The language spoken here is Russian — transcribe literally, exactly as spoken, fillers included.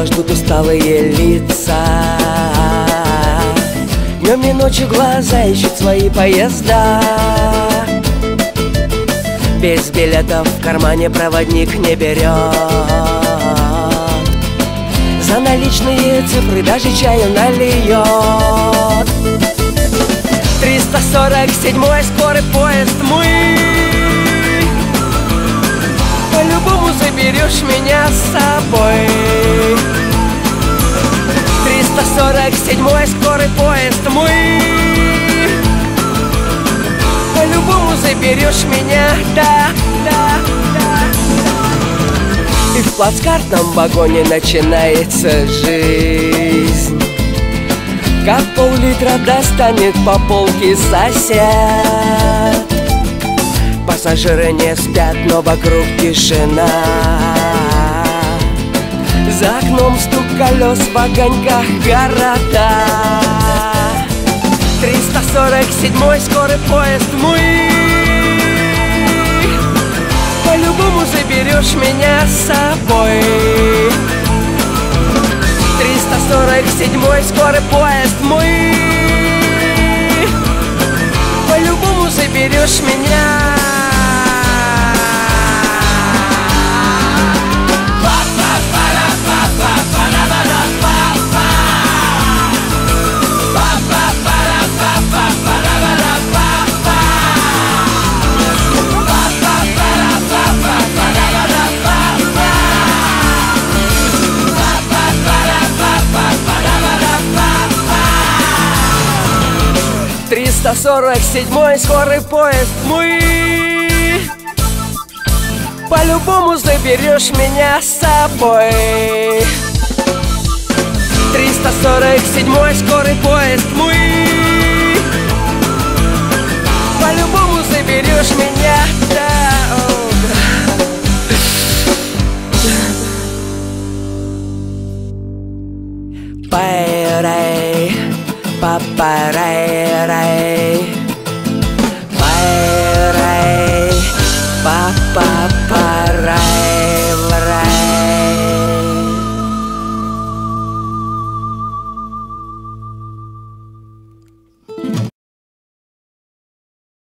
ждут усталые лица. Днем и ночью глаза ищут свои поезда. Без билетов в кармане проводник не берет. За наличные цифры даже чаю нальет. Триста сорок седьмой скорый поезд мой. По-любому заберешь меня с собой. Триста сорок седьмой скорый поезд мой. По-любому заберешь меня, да, да, да. И в плацкартном вагоне начинается жизнь. Как пол-литра достанет по полке сосед. Пассажиры не спят, но вокруг тишина. За окном стук колес в огоньках города. Триста сорок седьмой скорый поезд мой. По-любому заберешь меня с собой. Триста сорок седьмой скорый поезд мой. По-любому заберешь меня. Триста сорок седьмой скорый поезд мой. По-любому заберешь меня с собой. Триста сорок седьмой скорый поезд мой. По-любому заберешь меня, да, о, да. Пай-рай, па-па-рай-рай.